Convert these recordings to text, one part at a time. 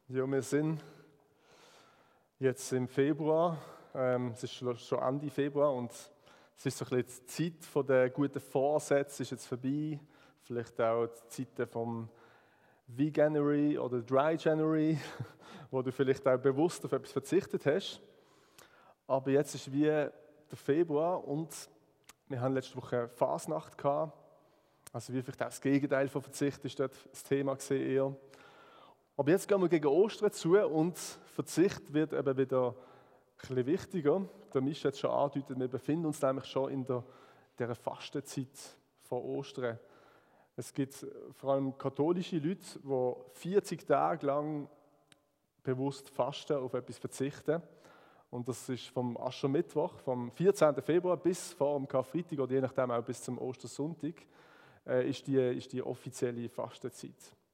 Ja, wir sind jetzt im Februar. Es ist schon Ende Februar und es ist so ein bisschen die Zeit von der guten Vorsätze ist jetzt vorbei. Vielleicht auch die Zeit vom Veganuary oder Dry January, wo du vielleicht auch bewusst auf etwas verzichtet hast. Aber jetzt ist wie der Februar und wir haben letzte Woche Fasnacht gehabt. Also wie vielleicht auch das Gegenteil von Verzicht ist dort das Thema gesehen eher. Aber jetzt gehen wir gegen Ostern zu und Verzicht wird eben wieder ein bisschen wichtiger. Der Misch hat es schon angedeutet, wir befinden uns nämlich schon in dieser Fastenzeit vor Ostern. Es gibt vor allem katholische Leute, die 40 Tage lang bewusst fasten, auf etwas verzichten. Und das ist vom Aschermittwoch, vom 14. Februar bis vor dem Karfreitag oder je nachdem auch bis zum Ostersonntag, ist die offizielle Fastenzeit.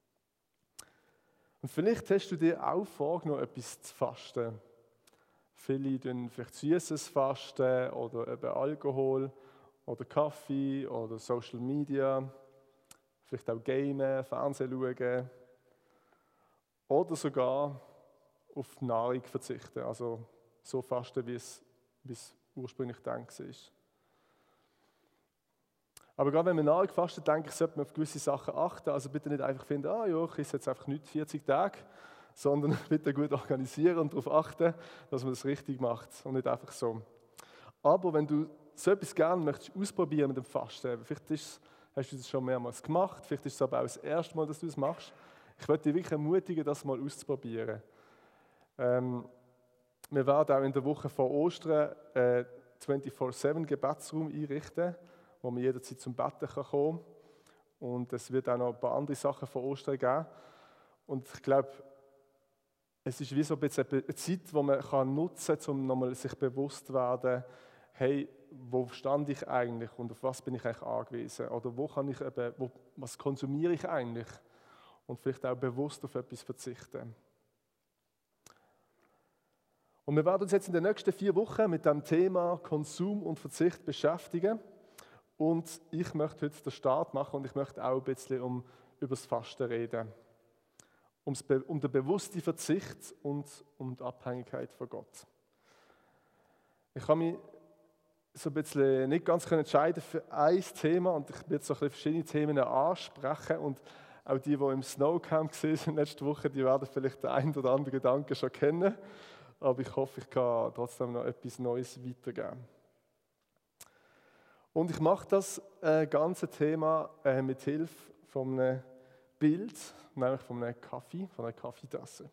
Und vielleicht hast du dir auch vorgenommen, etwas zu fasten. Viele tun vielleicht süßes Fasten oder eben Alkohol oder Kaffee oder Social Media, vielleicht auch Gamen, Fernsehen schauen oder sogar auf Nahrung verzichten, also so fasten, wie es ursprünglich gedacht ist. Aber gerade wenn man Nahrung fastet, denke ich, sollte man auf gewisse Sachen achten. Also bitte nicht einfach finden, ich esse jetzt einfach nicht 40 Tage, sondern bitte gut organisieren und darauf achten, dass man das richtig macht und nicht einfach so. Aber wenn du so etwas gerne möchtest ausprobieren mit dem Fasten, vielleicht hast du das schon mehrmals gemacht, vielleicht ist es aber auch das erste Mal, dass du das machst. Ich möchte dich wirklich ermutigen, das mal auszuprobieren. Wir werden auch in der Woche vor Ostern 24/7 Gebetsraum einrichten, wo man jederzeit zum Betten kommen kann. Und es wird auch noch ein paar andere Sachen vor Ostern geben. Und ich glaube, es ist wie so ein bisschen eine Zeit, die man nutzen kann, um nochmal sich bewusst zu werden, hey, wo stand ich eigentlich und auf was bin ich eigentlich angewiesen? Oder was konsumiere ich eigentlich? Und vielleicht auch bewusst auf etwas verzichten. Und wir werden uns jetzt in den nächsten 4 Wochen mit dem Thema Konsum und Verzicht beschäftigen. Und ich möchte heute den Start machen und ich möchte auch ein bisschen über das Fasten reden. Um den bewussten Verzicht und um die Abhängigkeit von Gott. Ich habe mich so ein bisschen nicht ganz entscheiden für ein Thema und ich werde so ein bisschen verschiedene Themen ansprechen. Und auch die im Snowcamp waren letzte Woche, die werden vielleicht den einen oder anderen Gedanken schon kennen. Aber ich hoffe, ich kann trotzdem noch etwas Neues weitergeben. Und ich mache das ganze Thema mit Hilfe von einem Bild, nämlich von einem Kaffee, von einer Kaffeetasse.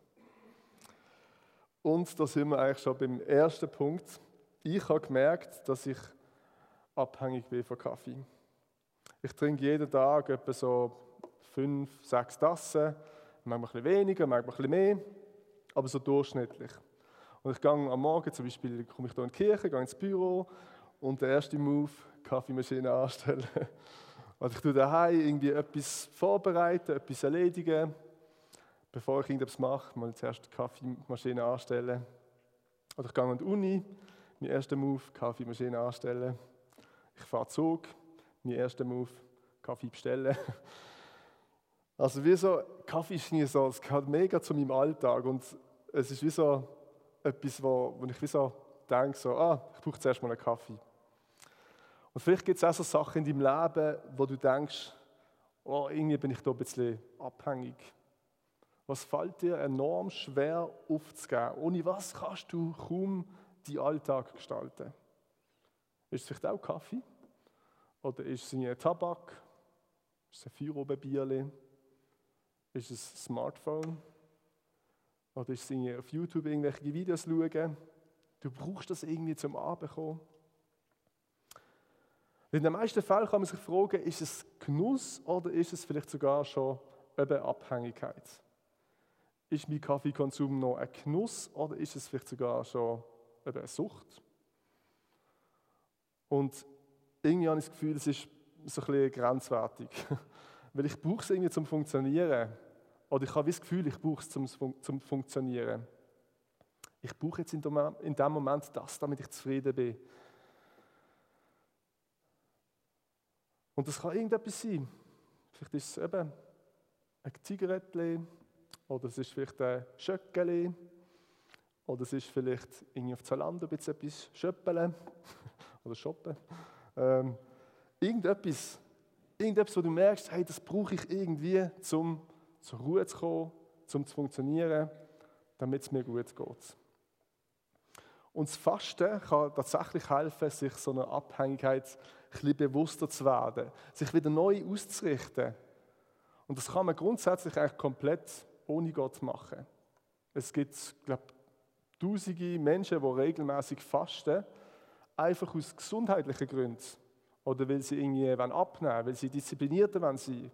Und da sind wir eigentlich schon beim ersten Punkt. Ich habe gemerkt, dass ich abhängig bin von Kaffee. Ich trinke jeden Tag etwa so 5, 6 Tassen, manchmal ein bisschen weniger, manchmal ein bisschen mehr, aber so durchschnittlich. Und ich gehe am Morgen, zum Beispiel komme ich hier in die Kirche, gehe ins Büro und der erste Move, Kaffeemaschine anstellen. Also ich tue daheim irgendwie etwas vorbereiten, etwas erledigen. Bevor ich irgendetwas mache, mal zuerst die Kaffeemaschine anstellen. Oder ich gehe an die Uni, mein erster Move, Kaffeemaschine anstellen. Ich fahre Zug, mein erster Move, Kaffee bestellen. Also wie so, Kaffee ist nie so, es gehört mega zu meinem Alltag und es ist wie so etwas, wo ich wie so denke, ich brauche zuerst mal einen Kaffee. Und vielleicht gibt es auch so Sachen in deinem Leben, wo du denkst, irgendwie bin ich da ein bisschen abhängig. Was fällt dir enorm schwer aufzugeben? Ohne was kannst du kaum deinen Alltag gestalten? Ist es vielleicht auch Kaffee? Oder ist es ein Tabak? Ist es ein Feierabendbierchen? Ist es ein Smartphone? Oder ist es auf YouTube irgendwelche Videos schauen? Du brauchst das irgendwie zum Abend kommen. In den meisten Fällen kann man sich fragen, ist es Genuss oder ist es vielleicht sogar schon eben Abhängigkeit? Ist mein Kaffeekonsum noch ein Genuss oder ist es vielleicht sogar schon eben eine Sucht? Und irgendwie habe ich das Gefühl, es ist so ein bisschen grenzwertig. Weil ich brauche es irgendwie zum Funktionieren. Oder ich habe das Gefühl, ich brauche es zum Funktionieren. Ich brauche jetzt in dem Moment das, damit ich zufrieden bin. Und das kann irgendetwas sein. Vielleicht ist es eben ein Zigarettchen oder es ist vielleicht ein Schöckeli, oder es ist vielleicht irgendwie auf Zalando etwas schöppeln oder shoppen. Irgendetwas, wo du merkst, hey, das brauche ich irgendwie, um zur Ruhe zu kommen, um zu funktionieren, damit es mir gut geht. Und das Fasten kann tatsächlich helfen, sich so einer Abhängigkeit ein bisschen bewusster zu werden, sich wieder neu auszurichten. Und das kann man grundsätzlich eigentlich komplett ohne Gott machen. Es gibt, glaube ich, tausende Menschen, die regelmäßig fasten, einfach aus gesundheitlichen Gründen. Oder weil sie irgendwie abnehmen wollen, weil sie disziplinierter sein wollen.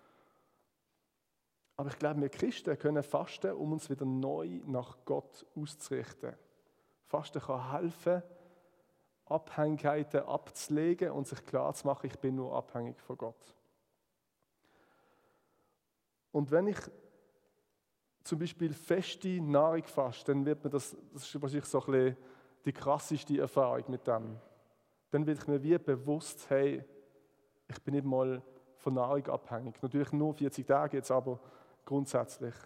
Aber ich glaube, wir Christen können fasten, um uns wieder neu nach Gott auszurichten. Fasten kann helfen, Abhängigkeiten abzulegen und sich klarzumachen, ich bin nur abhängig von Gott. Und wenn ich zum Beispiel feste Nahrung faste, dann wird mir das ist wahrscheinlich so ein bisschen die krasseste Erfahrung mit dem. Dann wird mir wie bewusst, hey, ich bin nicht mal von Nahrung abhängig. Natürlich nur 40 Tage jetzt, aber grundsätzlich.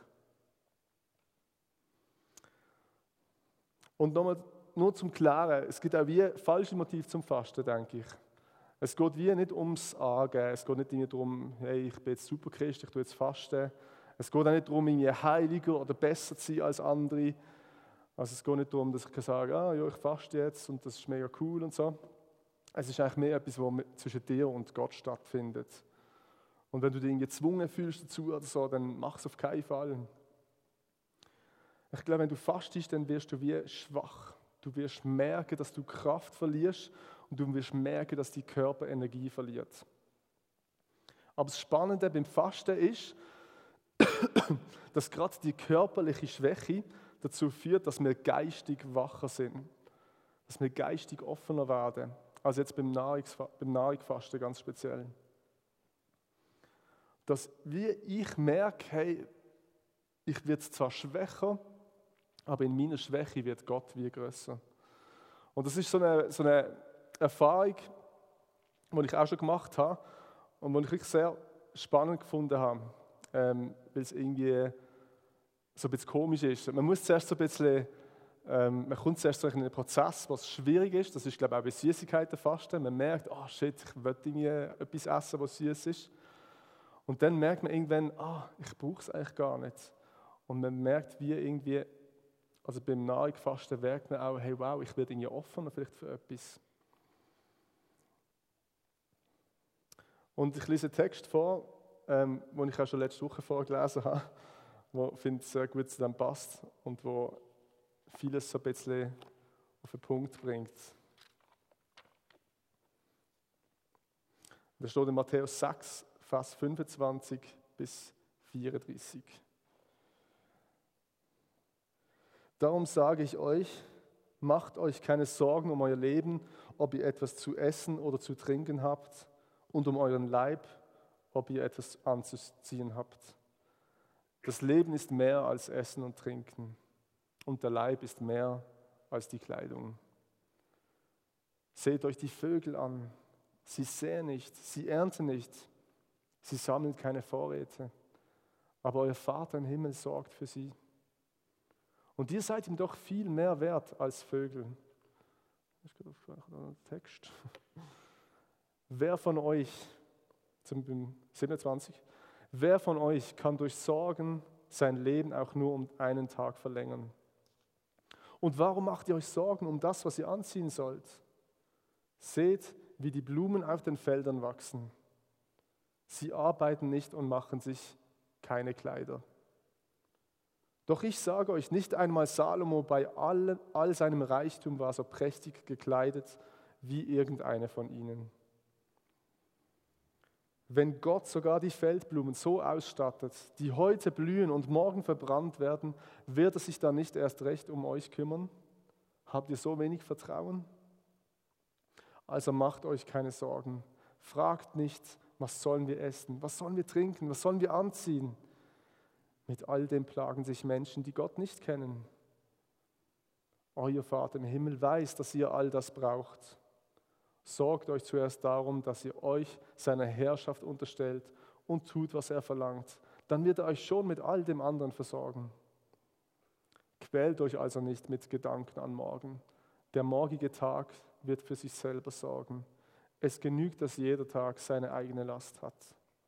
Und nochmal, nur zum Klären, es gibt auch wie falsche Motive zum Fasten, denke ich. Es geht wie nicht ums Angeben, es geht nicht darum, hey, ich bin jetzt super Christ, ich tue jetzt Fasten. Es geht auch nicht darum, irgendwie heiliger oder besser zu sein als andere. Also es geht nicht darum, dass ich sagen kann, ja, ich faste jetzt und das ist mega cool und so. Es ist eigentlich mehr etwas, was zwischen dir und Gott stattfindet. Und wenn du dich irgendwie gezwungen fühlst dazu oder so, dann mach es auf keinen Fall. Ich glaube, wenn du fastest, dann wirst du wie schwach. Du wirst merken, dass du Kraft verlierst und du wirst merken, dass dein Körper Energie verliert. Aber das Spannende beim Fasten ist, dass gerade die körperliche Schwäche dazu führt, dass wir geistig wacher sind. Dass wir geistig offener werden. Also jetzt beim Nahrungsfasten ganz speziell. Dass wie ich merke, hey, ich werde zwar schwächer, aber in meiner Schwäche wird Gott wie grösser. Und das ist so eine Erfahrung, die ich auch schon gemacht habe und die ich wirklich sehr spannend gefunden habe, weil es irgendwie so ein bisschen komisch ist. Man muss zuerst so ein bisschen, man kommt zuerst so in einen Prozess, was schwierig ist. Das ist, glaube ich, auch bei Süßigkeiten fasten. Man merkt, oh shit, ich will irgendwie etwas essen, was süß ist. Und dann merkt man irgendwann, ich brauche es eigentlich gar nicht. Und man merkt, wie irgendwie, also beim Nahrungsfasten merkt man auch, hey wow, ich werde irgendwie offener vielleicht für etwas. Und ich lese einen Text vor, den ich auch schon letzte Woche vorgelesen habe, der, finde ich, sehr gut zu dem passt und wo vieles so ein bisschen auf den Punkt bringt. Das steht in Matthäus 6, Vers 25 bis 34. Darum sage ich euch, macht euch keine Sorgen um euer Leben, ob ihr etwas zu essen oder zu trinken habt, und um euren Leib, ob ihr etwas anzuziehen habt. Das Leben ist mehr als Essen und Trinken, und der Leib ist mehr als die Kleidung. Seht euch die Vögel an. Sie säen nicht, sie ernten nicht, sie sammeln keine Vorräte, aber euer Vater im Himmel sorgt für sie. Und ihr seid ihm doch viel mehr wert als Vögel. Ich gehe auf einen Text. Wer von euch, zum 27, wer von euch kann durch Sorgen sein Leben auch nur um einen Tag verlängern? Und warum macht ihr euch Sorgen um das, was ihr anziehen sollt? Seht, wie die Blumen auf den Feldern wachsen. Sie arbeiten nicht und machen sich keine Kleider. Doch ich sage euch, nicht einmal Salomo bei all seinem Reichtum war so prächtig gekleidet wie irgendeine von ihnen. Wenn Gott sogar die Feldblumen so ausstattet, die heute blühen und morgen verbrannt werden, wird er sich dann nicht erst recht um euch kümmern? Habt ihr so wenig Vertrauen? Also macht euch keine Sorgen. Fragt nicht, was sollen wir essen, was sollen wir trinken, was sollen wir anziehen? Mit all dem plagen sich Menschen, die Gott nicht kennen. Euer Vater im Himmel weiß, dass ihr all das braucht. Sorgt euch zuerst darum, dass ihr euch seiner Herrschaft unterstellt und tut, was er verlangt. dann wird er euch schon mit all dem anderen versorgen. Quält euch also nicht mit Gedanken an morgen. Der morgige Tag wird für sich selber sorgen. Es genügt, dass jeder Tag seine eigene Last hat.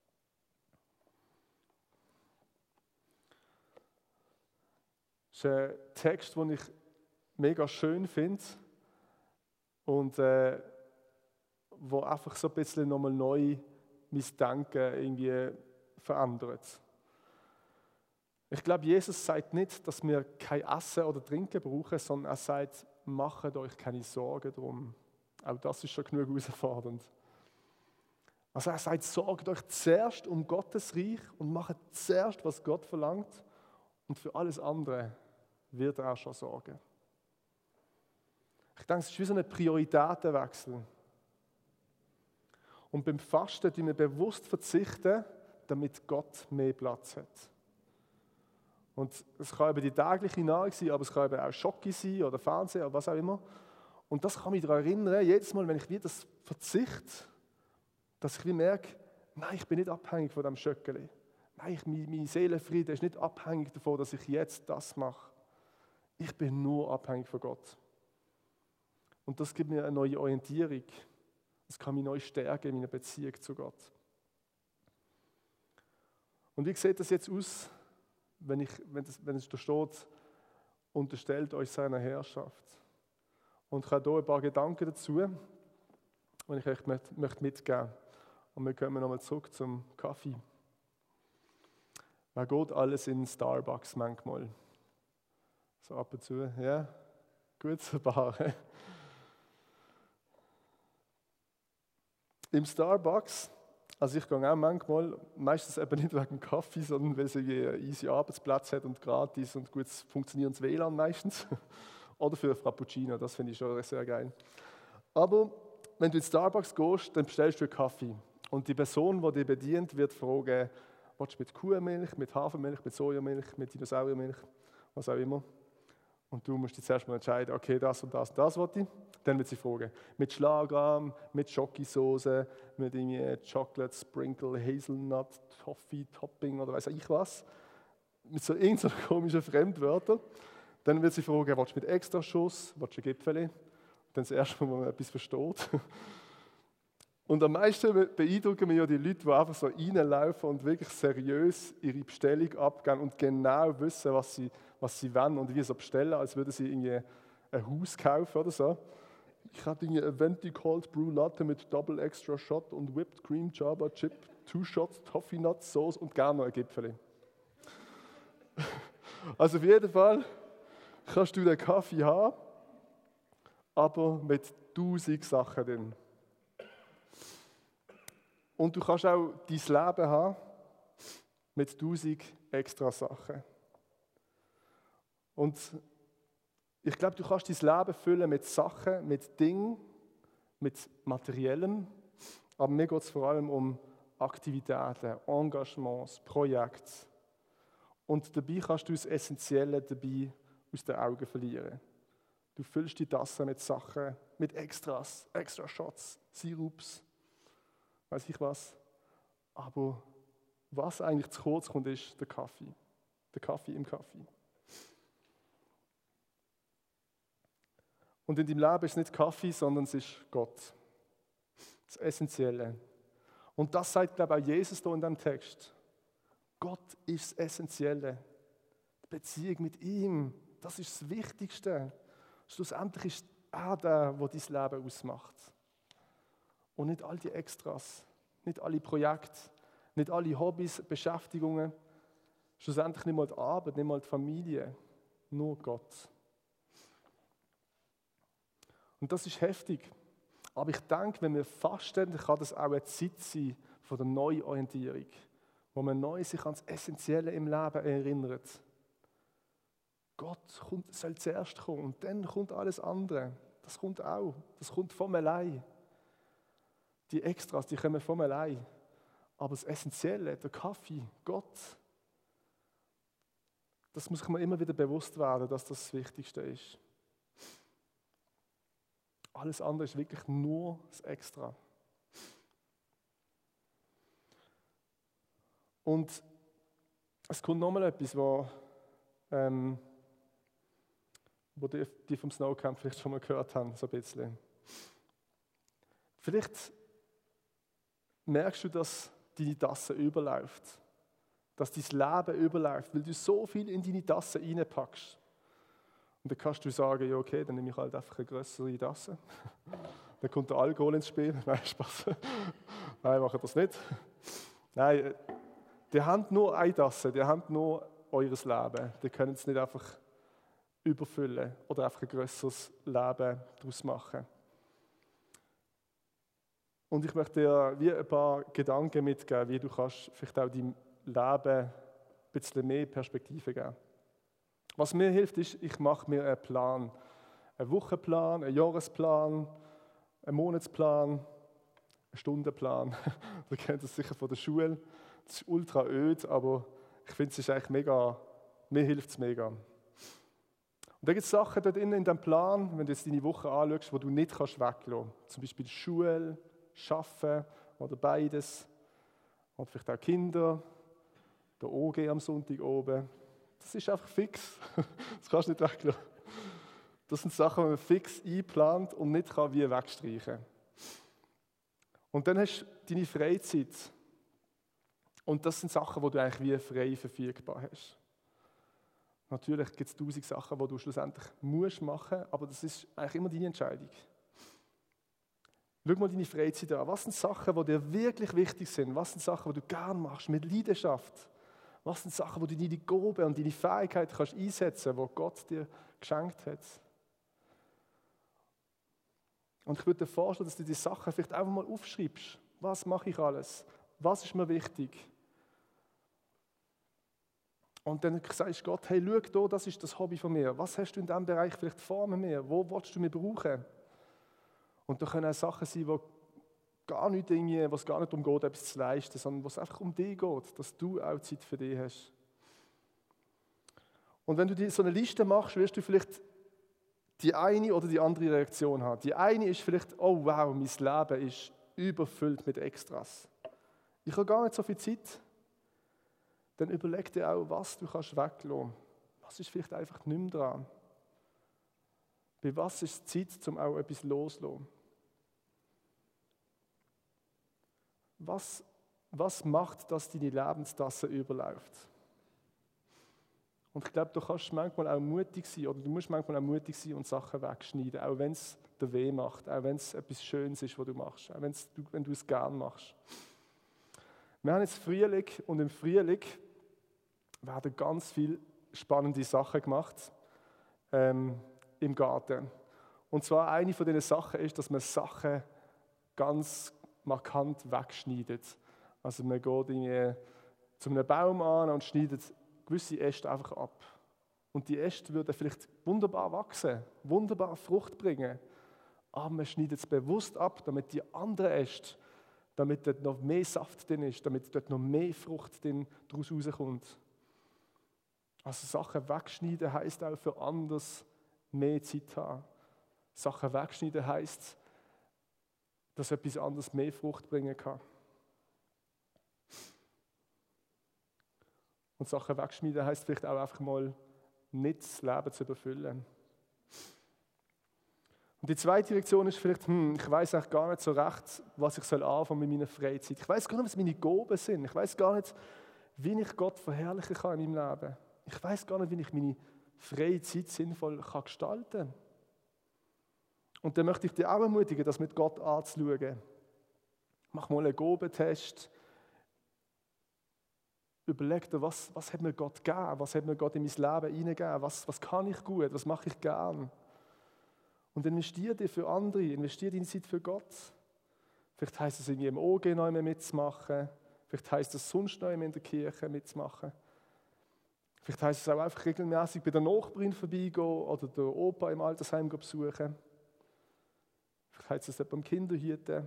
Das ist ein Text, den ich mega schön finde und wo einfach so ein bisschen nochmal neu mein Denken irgendwie verändert. Ich glaube, Jesus sagt nicht, dass wir kein Essen oder Trinken brauchen, sondern er sagt, macht euch keine Sorgen drum. Auch das ist schon genug herausfordernd. Also er sagt, sorgt euch zuerst um Gottes Reich und macht zuerst, was Gott verlangt, und für alles andere wird er schon sorgen. Ich denke, es ist wie so ein Prioritätenwechsel. Und beim Fasten verzichten wir bewusst verzichten, damit Gott mehr Platz hat. Und es kann eben die tägliche Nahrung sein, aber es kann eben auch Schoki sein oder Fernsehen oder was auch immer. Und das kann mich daran erinnern, jedes Mal, wenn ich wieder das verzichte, dass ich wie merke, nein, ich bin nicht abhängig von diesem Schöckeli. Nein, mein Seelenfrieden ist nicht abhängig davon, dass ich jetzt das mache. Ich bin nur abhängig von Gott. Und das gibt mir eine neue Orientierung. Das kann mich neu stärken in meiner Beziehung zu Gott. Und wie sieht das jetzt aus, wenn es da steht, unterstellt euch seiner Herrschaft? Und ich habe hier ein paar Gedanken dazu, die ich euch mitgeben möchte. Und wir kommen nochmal zurück zum Kaffee. Wer geht alles in Starbucks manchmal? So ab und zu, ja? Gut, ein paar. Im Starbucks, also ich gehe auch manchmal, meistens eben nicht wegen dem Kaffee, sondern weil es irgendwie einen easy Arbeitsplatz hat und gratis und gut funktionierendes WLAN meistens. Oder für Frappuccino, das finde ich schon sehr geil. Aber wenn du in Starbucks gehst, dann bestellst du einen Kaffee. Und die Person, die dich bedient, wird fragen, willst du mit Kuhmilch, mit Hafermilch, mit Sojamilch, mit Dinosauriermilch, was auch immer. Und du musst dich zuerst mal entscheiden, okay, das und das und das will ich. Dann wird sie fragen, mit Schlagrahm, mit Schokosauce, mit Chocolate, Sprinkle, Hazelnut, Toffee, Topping oder weiß ich was. Mit so irgendeinen komischen Fremdwörtern. Dann wird sie fragen, willst du mit Extraschuss, willst du ein Gipfeli? Dann das erste Mal, wo man etwas versteht. Und am meisten beeindrucken mich ja die Leute, die einfach so reinlaufen und wirklich seriös ihre Bestellung abgeben und genau wissen, was sie wollen und wie sie bestellen, als würden sie irgendwie ein Haus kaufen oder so. Ich hatte irgendwie ein Venti Cold Brew Latte mit Double Extra Shot und Whipped Cream Java Chip, 2 Shots Toffee Nut Sauce und gerne noch ein Gipfeli. Also auf jeden Fall kannst du den Kaffee haben, aber mit 1000 Sachen drin. Und du kannst auch dein Leben haben mit 1000 extra Sachen. Und ich glaube, du kannst dein Leben füllen mit Sachen, mit Dingen, mit Materiellem. Aber mir geht es vor allem um Aktivitäten, Engagements, Projekte. Und dabei kannst du das Essentielle dabei aus den Augen verlieren. Du füllst die Tasse mit Sachen, mit Extras, Extra Shots, Sirups, weiß ich was. Aber was eigentlich zu kurz kommt, ist der Kaffee. Der Kaffee im Kaffee. Und in deinem Leben ist es nicht Kaffee, sondern es ist Gott. Das Essentielle. Und das sagt, glaube ich, auch Jesus hier in diesem Text. Gott ist das Essentielle. Die Beziehung mit ihm, das ist das Wichtigste. Schlussendlich ist er der dein Leben ausmacht. Und nicht all die Extras, nicht alle Projekte, nicht alle Hobbys, Beschäftigungen. Schlussendlich nicht mal die Arbeit, nicht mal die Familie. Nur Gott. Und das ist heftig. Aber ich denke, wenn wir fasten, kann das auch eine Zeit sein von der Neuorientierung, wo man neu sich an das Essentielle im Leben erinnert. Gott soll zuerst kommen und dann kommt alles andere. Das kommt auch. Das kommt vom allein. Die Extras, die kommen vom allein. Aber das Essentielle, der Kaffee, Gott, das muss ich mir immer wieder bewusst werden, dass das das Wichtigste ist. Alles andere ist wirklich nur das Extra. Und Es kommt nochmal etwas, wo die vom Snowcamp vielleicht schon mal gehört haben, so ein bisschen. Vielleicht merkst du, dass deine Tasse überläuft. Dass dein Leben überläuft, weil du so viel in deine Tasse reinpackst. Und dann kannst du sagen, ja okay, dann nehme ich halt einfach eine größere Tasse. Dann kommt der Alkohol ins Spiel. Nein, Spaß. Nein, macht das nicht. Nein, die haben nur eine Tasse, die haben nur eures Leben. Die können es nicht einfach überfüllen oder einfach ein grösseres Leben daraus machen. Und ich möchte dir wie ein paar Gedanken mitgeben, wie du kannst vielleicht auch deinem Leben ein bisschen mehr Perspektive geben. Was mir hilft, ist, ich mache mir einen Plan. Einen Wochenplan, einen Jahresplan, einen Monatsplan, einen Stundenplan. Du kennst das sicher von der Schule. Das ist ultra öd, aber ich finde, es ist eigentlich mega, mir hilft es mega. Und da gibt es Sachen dort in deinem Plan, wenn du jetzt deine Woche anschaust, die du nicht weglassen kannst. Zum Beispiel Schule, Arbeiten oder beides. Oder vielleicht auch Kinder, der OG am Sonntag oben. Das ist einfach fix. Das kannst du nicht weglassen. Das sind Sachen, die man fix einplant und nicht wie wegstreichen kann. Und dann hast du deine Freizeit. Und das sind Sachen, die du eigentlich wie frei verfügbar hast. Natürlich gibt es 1000 Sachen, die du schlussendlich machen musst, aber das ist eigentlich immer deine Entscheidung. Schau mal deine Freizeit an. Was sind Sachen, die dir wirklich wichtig sind? Was sind Sachen, die du gerne machst, mit Leidenschaft? Was sind Sachen, wo du deine Gabe und deine Fähigkeit kannst einsetzen, die Gott dir geschenkt hat? Und ich würde dir vorstellen, dass du die Sachen vielleicht einfach mal aufschreibst. Was mache ich alles? Was ist mir wichtig? Und dann sagst du Gott, hey, schau hier, das ist das Hobby von mir. Was hast du in diesem Bereich vielleicht vor mir? Wo willst du mich brauchen? Und da können auch Sachen sein, wo es gar nicht darum geht, etwas zu leisten, sondern wo es einfach um dich geht, dass du auch Zeit für dich hast. Und wenn du dir so eine Liste machst, wirst du vielleicht die eine oder die andere Reaktion haben. Die eine ist vielleicht, oh wow, mein Leben ist überfüllt mit Extras. Ich habe gar nicht so viel Zeit. Dann überleg dir auch, was du kannst weglassen. Was ist vielleicht einfach nicht mehr dran? Bei was ist es Zeit, um auch etwas loszulassen? Was macht, dass deine Lebenstasse überläuft? Und ich glaube, du kannst manchmal auch mutig sein, oder du musst manchmal auch mutig sein und Sachen wegschneiden, auch wenn es dir weh macht, auch wenn es etwas Schönes ist, was du machst, auch wenn du es gern machst. Wir haben jetzt Frühling und im Frühling werden ganz viele spannende Sachen gemacht im Garten. Und zwar eine von diesen Sachen ist, dass man Sachen ganz markant wegschneidet. Also man geht zu einem Baum an und schneidet gewisse Äste einfach ab. Und die Äste würden vielleicht wunderbar wachsen, wunderbar Frucht bringen. Aber man schneidet es bewusst ab, damit die anderen Äste, damit dort noch mehr Saft drin ist, damit dort noch mehr Frucht daraus rauskommt. Also Sachen wegschneiden heisst auch für anders mehr Zeit haben. Sachen wegschneiden heisst, dass etwas anderes mehr Frucht bringen kann. Und Sachen wegschneiden heisst vielleicht auch einfach mal nicht das Leben zu überfüllen. Und die zweite Reaktion ist vielleicht, ich weiß eigentlich gar nicht so recht, was ich anfangen mit meiner Freizeit. Ich weiß gar nicht, was meine Gaben sind. Ich weiß gar nicht, wie ich Gott verherrlichen kann in meinem Leben. Ich weiß gar nicht, wie ich meine freie Zeit sinnvoll gestalten kann. Und dann möchte ich dich auch ermutigen, das mit Gott anzuschauen. Mach mal einen Gabentest. Überleg dir, was hat mir Gott gegeben? Was hat mir Gott in mein Leben hineingegeben? Was kann ich gut? Was mache ich gern? Und investiere dir für andere, investiere deine Zeit für Gott. Vielleicht heisst es irgendwie im OG noch mitzumachen. Vielleicht heisst es sonst noch in der Kirche mitzumachen. Vielleicht heisst es auch einfach regelmäßig bei der Nachbarin vorbeigehen oder der Opa im Altersheim besuchen. Vielleicht heisst es beim Kinderhüten.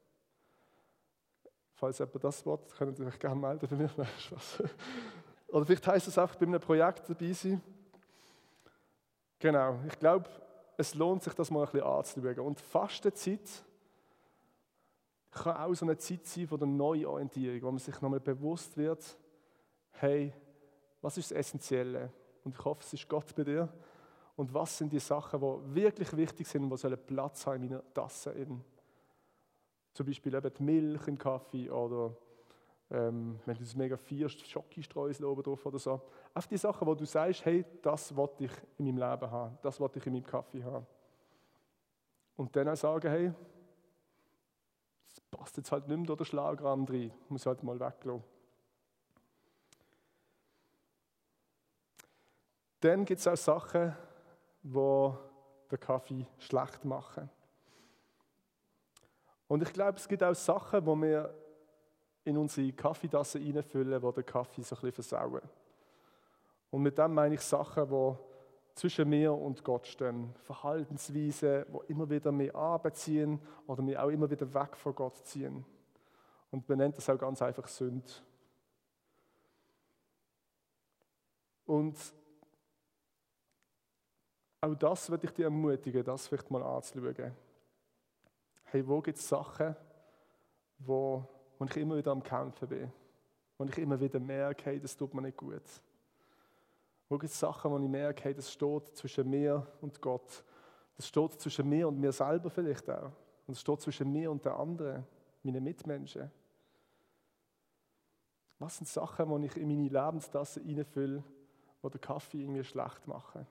Falls jemand das will, könnt ihr euch gerne melden für mich. Oder vielleicht heisst es einfach bei einem Projekt dabei sein. Genau, ich glaube, es lohnt sich, das mal ein bisschen anzuschauen. Und Fastenzeit kann auch so eine Zeit sein von der Neuorientierung, wo man sich nochmal bewusst wird, hey, Was ist das Essentielle? Und ich hoffe, es ist Gott bei dir. Und was sind die Sachen, die wirklich wichtig sind und die sollen Platz haben in meiner Tasse? Zum Beispiel eben die Milch im Kaffee oder wenn du es mega feierst, Schokostreusel oben drauf oder so. Einfach die Sachen, wo du sagst, hey, das wollte ich in meinem Leben haben, das wollte ich in meinem Kaffee haben. Und dann auch sagen, hey, das passt jetzt halt nicht mehr durch den Schlagrahmen rein, muss halt mal weglassen. Dann gibt es auch Sachen, die den Kaffee schlecht machen. Und ich glaube, es gibt auch Sachen, die wir in unsere Kaffeetasse reinfüllen, die den Kaffee so ein bisschen versauen. Und mit dem meine ich Sachen, die zwischen mir und Gott stehen. Verhaltensweisen, die immer wieder mich anbeziehen oder mich auch immer wieder weg von Gott ziehen. Und man nennt das auch ganz einfach Sünde. Und auch das würde ich dir ermutigen, das vielleicht mal anzuschauen. Hey, wo gibt es Sachen, wo ich immer wieder am Kämpfen bin? Wo ich immer wieder merke, hey, das tut mir nicht gut. Wo gibt es Sachen, wo ich merke, hey, das steht zwischen mir und Gott. Das steht zwischen mir und mir selber vielleicht auch. Und es steht zwischen mir und den anderen, meinen Mitmenschen. Was sind Sachen, die ich in meine Lebenstasse reinfülle, die den Kaffee irgendwie schlecht machen?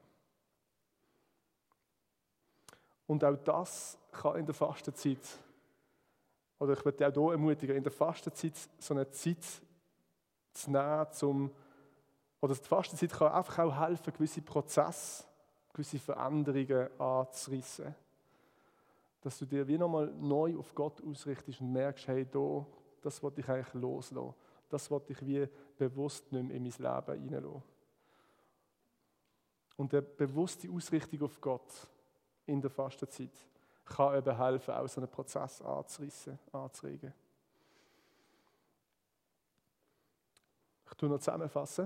Und auch das kann in der Fastenzeit, oder ich würde dich auch hier ermutigen, in der Fastenzeit so eine Zeit zu nehmen, oder die Fastenzeit kann einfach auch helfen, gewisse Prozesse, gewisse Veränderungen anzureissen. Dass du dir wie nochmal neu auf Gott ausrichtest und merkst, hey, das wollte ich eigentlich loslassen. Das wollte ich wie bewusst nicht mehr in mein Leben hineinlassen. Und eine bewusste Ausrichtung auf Gott in der Fastenzeit kann eben helfen, auch so einen Prozess anzuregen. Ich tue noch zusammenfassen.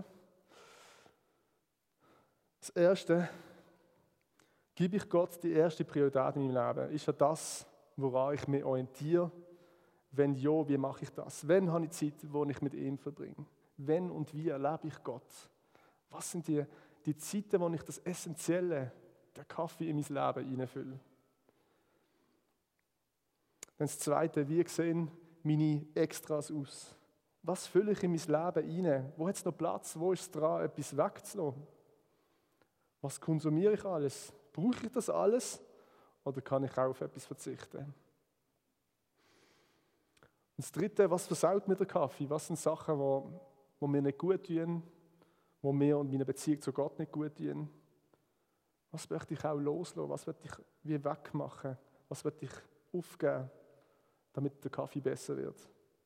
Das Erste, gebe ich Gott die erste Priorität in meinem Leben? Ist ja das, woran ich mich orientiere? Wenn ja, wie mache ich das? Wann habe ich Zeit, die ich mit ihm verbringe? Wenn und wie erlebe ich Gott? Was sind die Zeiten, wo ich das Essentielle, den Kaffee in mein Leben hineinfülle? Dann das Zweite, wie sehen meine Extras aus? Was fülle ich in mein Leben rein? Wo hat es noch Platz? Wo ist es dran, etwas wegzulassen? Was konsumiere ich alles? Brauche ich das alles? Oder kann ich auch auf etwas verzichten? Und das Dritte, was versaut mir der Kaffee? Was sind Sachen, die mir nicht gut tun, die mir und meiner Beziehung zu Gott nicht gut tun? Was möchte ich auch loslassen? Was möchte ich wie wegmachen? Was möchte ich aufgeben, damit der Kaffee besser wird?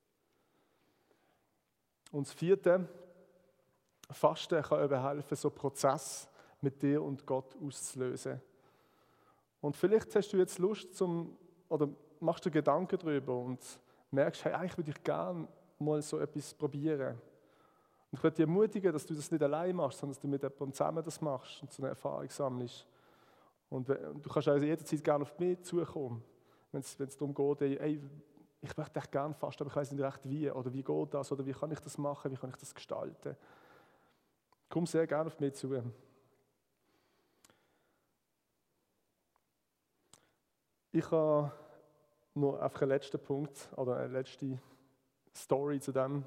Und das Vierte, Fasten kann eben helfen, so einen Prozess mit dir und Gott auszulösen. Und vielleicht hast du jetzt Lust oder machst dir Gedanken darüber und merkst, hey, eigentlich würde ich gerne mal so etwas probieren. Und ich würde dich ermutigen, dass du das nicht allein machst, sondern dass du mit jemandem zusammen das machst und so eine Erfahrung sammelst. Und du kannst also jederzeit gerne auf mich zukommen, wenn es darum geht, hey, ich möchte echt gerne fasten, aber ich weiß nicht recht wie, oder wie geht das, oder wie kann ich das machen, wie kann ich das gestalten. Komm sehr gerne auf mich zu. Ich habe noch einfach einen letzten Punkt, oder eine letzte Story zu dem.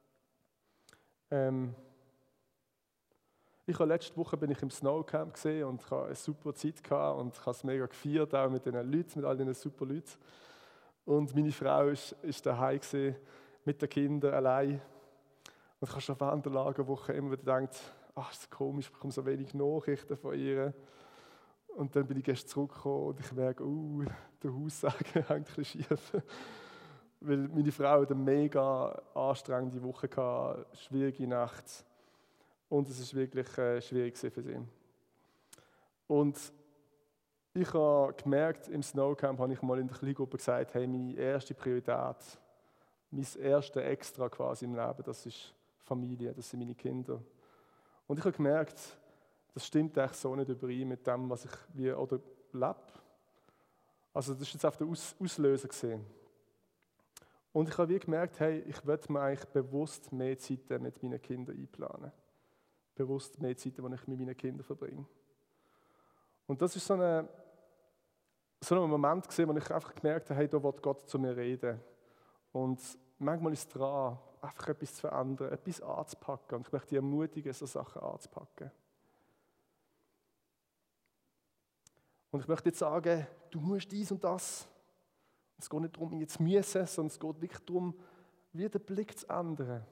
Letzte Woche bin ich im Snowcamp gesehen und hatte eine super Zeit gehabt und habe es mega gefeiert, auch mit den Leuten, mit all diesen super Leuten. Und meine Frau ist daheim gewesen, mit den Kindern allein. Und ich habe schon während der Lagerwoche immer wieder gedacht, ach, ist das komisch, ich bekomme so wenig Nachrichten von ihr. Und dann bin ich gestern zurückgekommen und ich merke, der Haussegen hängt ein bisschen schief. Weil meine Frau hatte eine mega anstrengende Woche gehabt, schwierige Nacht. Und es war wirklich schwierig für sie. Und ich habe gemerkt, im Snowcamp habe ich mal in der Kleingruppe gesagt, hey, meine erste Priorität, mein erster Extra quasi im Leben, das ist Familie, das sind meine Kinder. Und ich habe gemerkt, das stimmt eigentlich so nicht überein mit dem, was ich lebe. Also das ist jetzt auf der Auslöser gesehen. Und ich habe gemerkt, hey, ich möchte mir eigentlich bewusst mehr Zeit mit meinen Kindern einplanen. bewusst mehr Zeit, die ich mit meinen Kindern verbringe. Und das ist so ein Moment gewesen, wo ich einfach gemerkt habe, hey, da will Gott zu mir reden. Und manchmal ist es dran, einfach etwas zu verändern, etwas anzupacken. Und ich möchte dich ermutigen, so Sachen anzupacken. Und ich möchte jetzt sagen, du musst dies und das. Es geht nicht darum, jetzt müssen, sondern es geht wirklich darum, wie den Blick zu ändern.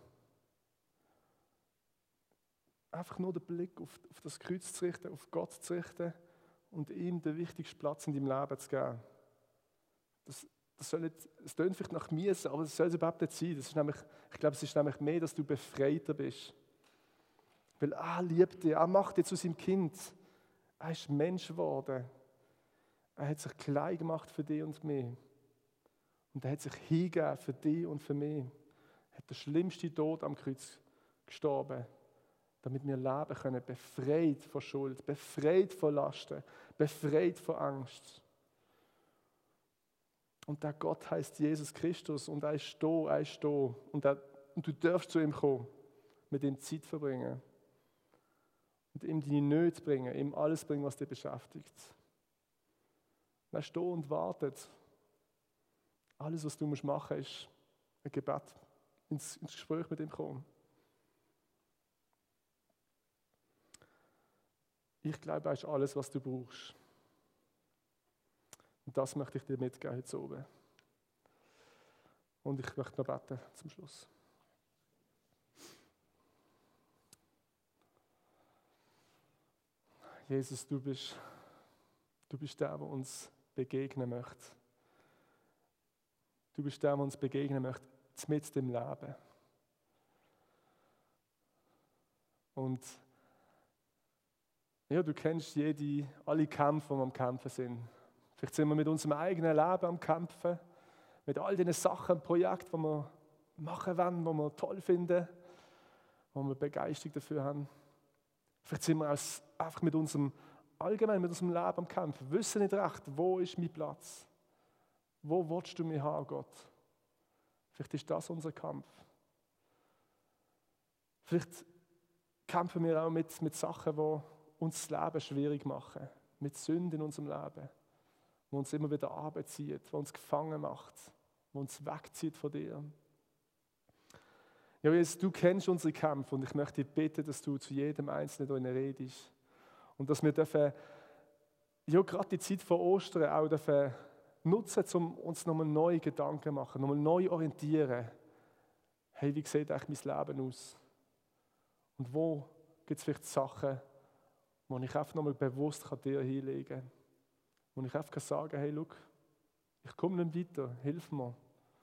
Einfach nur den Blick auf das Kreuz zu richten, auf Gott zu richten und ihm den wichtigsten Platz in deinem Leben zu geben. Es tönt vielleicht nach Müssen, aber das soll es überhaupt nicht sein. Ich glaube, es ist nämlich mehr, dass du befreiter bist. Weil er liebt dich, er macht dich zu seinem Kind. Er ist Mensch geworden. Er hat sich klein gemacht für dich und mich. Und er hat sich hingegeben für dich und für mich. Er hat den schlimmsten Tod am Kreuz gestorben, damit wir leben können, befreit von Schuld, befreit von Lasten, befreit von Angst. Und der Gott heißt Jesus Christus und er ist da. Und du darfst zu ihm kommen, mit ihm Zeit verbringen. Und ihm deine Nöte bringen, ihm alles bringen, was dich beschäftigt. Er ist da und wartet. Alles, was du machen musst, ist ein Gebet, ins Gespräch mit ihm kommen. Ich glaube, er ist alles, was du brauchst. Und das möchte ich dir mitgeben heute oben. Und ich möchte noch beten zum Schluss. Jesus, du bist der, der uns begegnen möchte. Du bist der, der uns begegnen möchte, mitten im Leben. Und ja, du kennst alle Kämpfe, die wir am Kämpfen sind. Vielleicht sind wir mit unserem eigenen Leben am Kämpfen, mit all diesen Sachen, Projekten, die wir machen wollen, die wir toll finden, wo wir Begeisterung dafür haben. Vielleicht sind wir einfach mit unserem Leben am Kämpfen, wissen nicht recht, wo ist mein Platz? Wo willst du mich haben, Gott? Vielleicht ist das unser Kampf. Vielleicht kämpfen wir auch mit Sachen, die uns das Leben schwierig machen. Mit Sünden in unserem Leben, die uns immer wieder runterzieht, die uns gefangen macht, die uns wegzieht von dir. Ja, Jesus, du kennst unsere Kämpfe und ich möchte dich bitten, dass du zu jedem Einzelnen hier redest. Und dass wir dürfen, ja, gerade die Zeit von Ostern auch dürfen nutzen, um uns nochmal neue Gedanken zu machen, nochmal neu orientieren. Hey, wie sieht eigentlich mein Leben aus? Und wo gibt es vielleicht Sachen, wo ich einfach nochmal bewusst dir hinlegen kann? Wo ich einfach sagen kann, hey, schau, ich komme nicht weiter, hilf mir.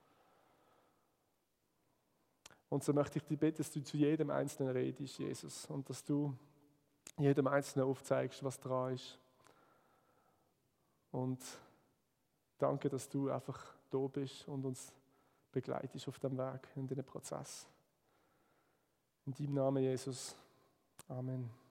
Und so möchte ich dich bitten, dass du zu jedem Einzelnen redest, Jesus, und dass du jedem Einzelnen aufzeigst, was dran ist. Und danke, dass du einfach da bist und uns begleitest auf dem Weg, in diesem Prozess. In deinem Namen, Jesus. Amen.